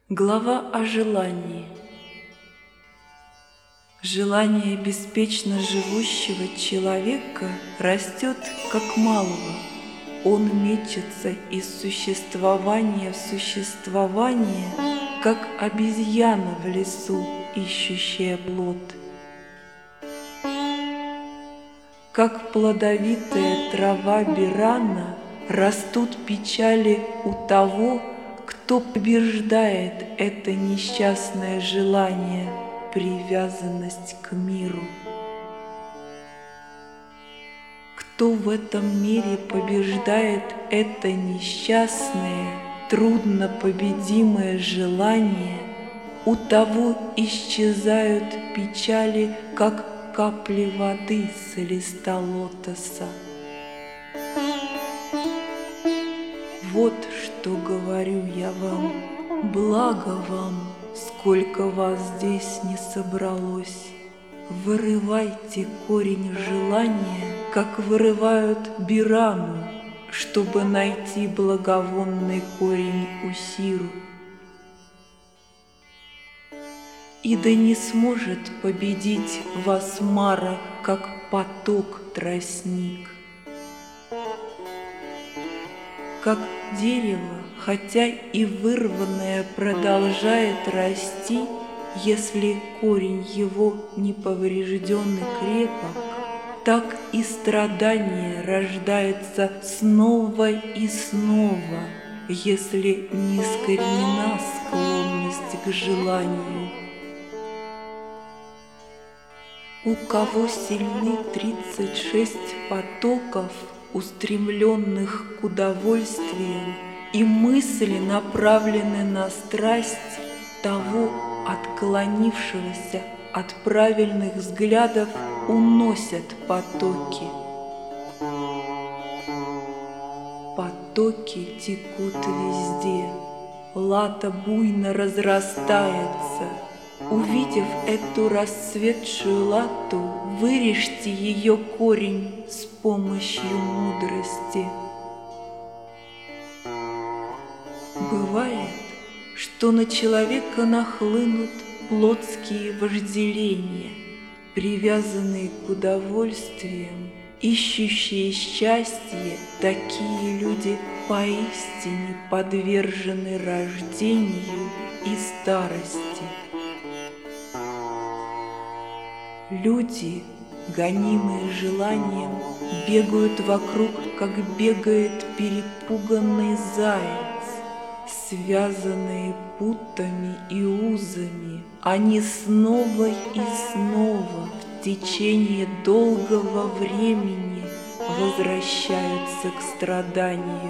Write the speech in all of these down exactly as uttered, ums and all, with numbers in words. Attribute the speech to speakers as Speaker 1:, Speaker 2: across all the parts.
Speaker 1: Глава о желании. Желание беспечно живущего человека растет как малого. Он мечется из существования в существование, как обезьяна в лесу, ищущая плод. Как плодовитая трава бирана растут печали у того, кто побеждает это несчастное желание, привязанность к миру. Кто в этом мире побеждает это несчастное, трудно победимое желание, у того исчезают печали, как капли воды с листа лотоса. Вот что говорю я вам, благо вам, сколько вас здесь не собралось. Вырывайте корень желания, как вырывают бирану, чтобы найти благовонный корень у сиру. И да не сможет победить вас Мара, как поток тростник. Как дерево, хотя и вырванное, продолжает расти, если корень его не поврежден и крепок, так и страдание рождается снова и снова, если не искоренена склонность к желанию. У кого сильны тридцать шесть потоков, устремленных к удовольствиям, и мысли направлены на страсть, того, отклонившегося от правильных взглядов, уносят потоки. Потоки текут везде, лата буйно разрастается. Увидев эту расцветшую лату, вырежьте ее корень с помощью мудрости. Бывает, что на человека нахлынут плотские вожделения, привязанные к удовольствиям, ищущие счастье. Такие люди поистине подвержены рождению и старости. Люди, гонимые желанием, бегают вокруг, как бегает перепуганный заяц. Связанные путами и узами, они снова и снова в течение долгого времени возвращаются к страданию.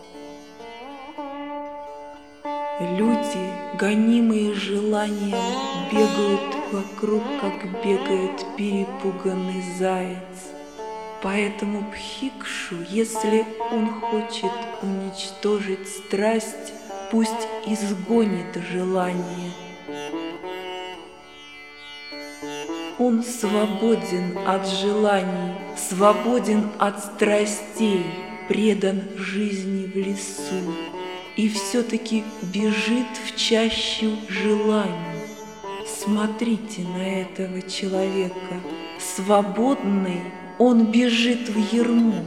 Speaker 1: Люди, гонимые желанием, бегают вокруг, как бегает перепуганный заяц. Поэтому Бхикшу, если он хочет уничтожить страсть, пусть изгонит желание. Он свободен от желаний, свободен от страстей, предан жизни в лесу, и все-таки бежит в чащу желаний. Смотрите на этого человека. Свободный, он бежит в ярму.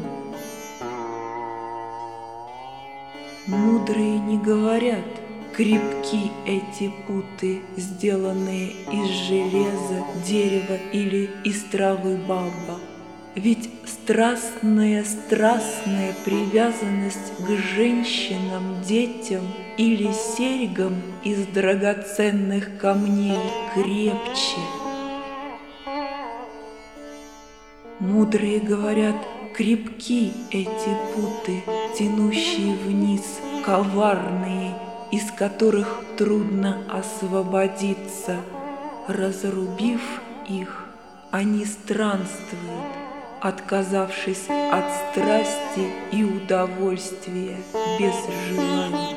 Speaker 1: Мудрые не говорят: крепки эти путы, сделанные из железа, дерева или из травы бамба. Ведь страстная, страстная привязанность к женщинам, детям или серьгам из драгоценных камней крепче. Мудрые говорят: крепки эти путы, тянущие вниз, коварные, из которых трудно освободиться. Разрубив их, они странствуют, отказавшись от страсти и удовольствия без желаний.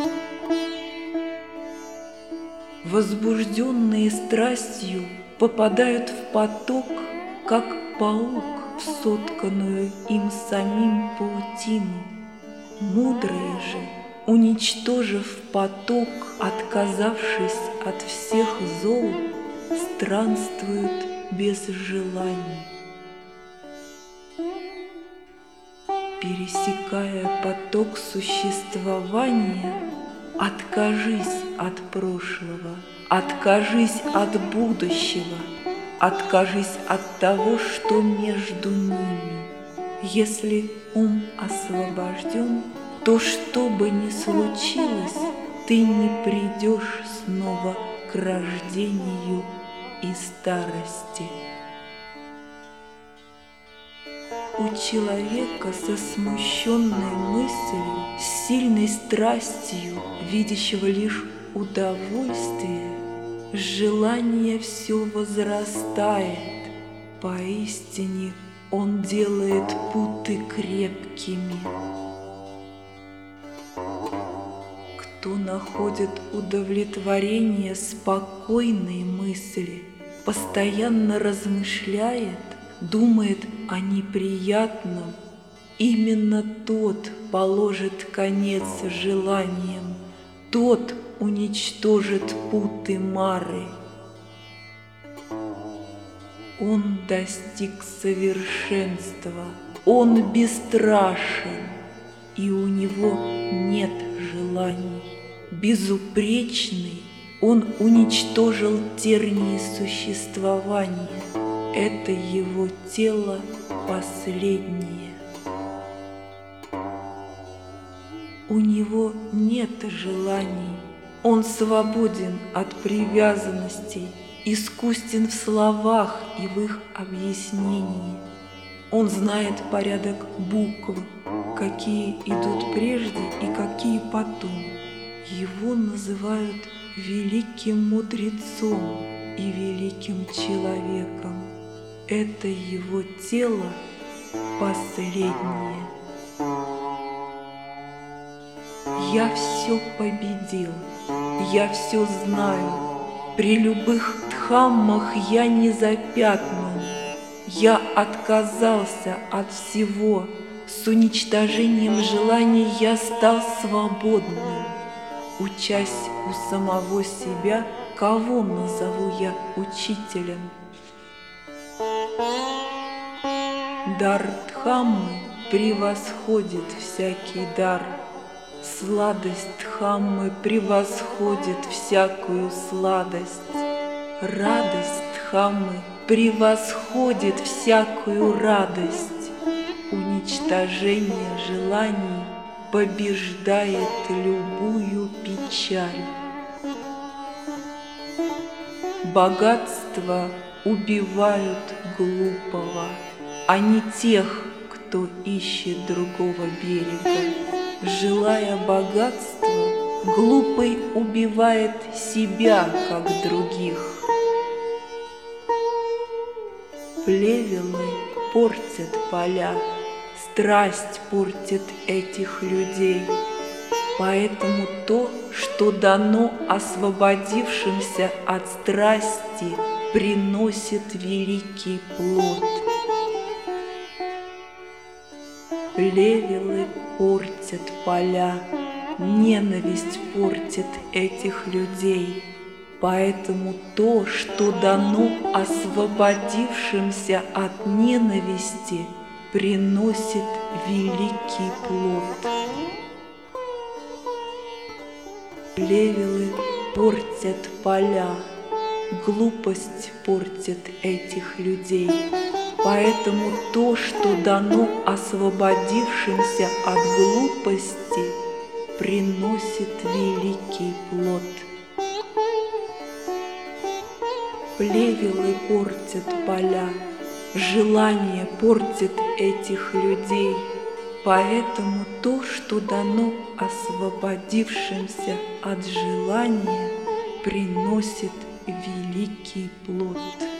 Speaker 1: Возбужденные страстью попадают в поток, как паук в сотканную им самим паутину. Мудрые же уничтожив поток, отказавшись от всех зол, странствует без желаний. Пересекая поток существования, откажись от прошлого, откажись от будущего, откажись от того, что между ними. Если ум освобожден, то что бы ни случилось, ты не придешь снова к рождению и старости. У человека со смущенной мыслью, с сильной страстью, видящего лишь удовольствие, желание все возрастает. Поистине он делает путы крепкими. Кто находит удовлетворение спокойной мысли, постоянно размышляет, думает о неприятном, именно тот положит конец желаниям, тот уничтожит путы Мары. Он достиг совершенства, он бесстрашен, и у него нет желаний. Безупречный, он уничтожил тернии существования. Это его тело последнее. У него нет желаний, он свободен от привязанностей, искусен в словах и в их объяснении. Он знает порядок букв, какие идут прежде и какие потом. Его называют великим мудрецом и великим человеком. Это его тело последнее. Я все победил, я все знаю. При любых дхаммах я не запятнан. Я отказался от всего. С уничтожением желаний я стал свободным. Учась у самого себя, кого назову я учителем? Дар Дхаммы превосходит всякий дар. Сладость Дхаммы превосходит всякую сладость. Радость Дхаммы превосходит всякую радость. Уничтожение желаний побеждает любую печаль. Богатства убивают глупого, а не тех, кто ищет другого берега. Желая богатства, глупый убивает себя, как других. Плевелы портят поля, страсть портит этих людей. Поэтому то, что дано освободившимся от страсти, приносит великий плод. Плевелы портят поля, ненависть портит этих людей. Поэтому то, что дано освободившимся от ненависти, приносит великий плод. Плевелы портят поля, глупость портит этих людей. Поэтому то, что дано освободившимся от глупости, приносит великий плод. Плевелы портят поля, желание портит этих людей. Поэтому то, что дано освободившимся от желания, приносит великий плод.